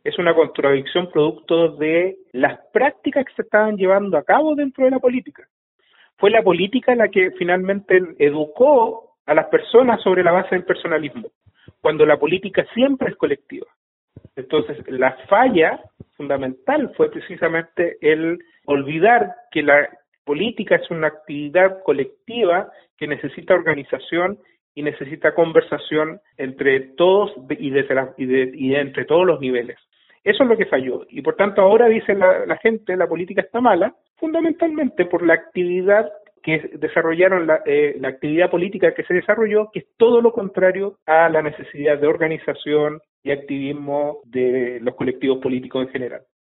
es una contradicción producto de las prácticas que se estaban llevando a cabo dentro de la política. Fue la política la que finalmente educó a las personas sobre la base del personalismo, cuando la política siempre es colectiva. Entonces, la falla fundamental fue precisamente el olvidar que la política es una actividad colectiva que necesita organización y necesita conversación entre todos y entre todos los niveles. Eso es lo que falló. Y por tanto ahora dice la gente, la política está mala, fundamentalmente por la actividad que desarrollaron, la actividad política que se desarrolló, que es todo lo contrario a la necesidad de organización y activismo de los colectivos políticos en general.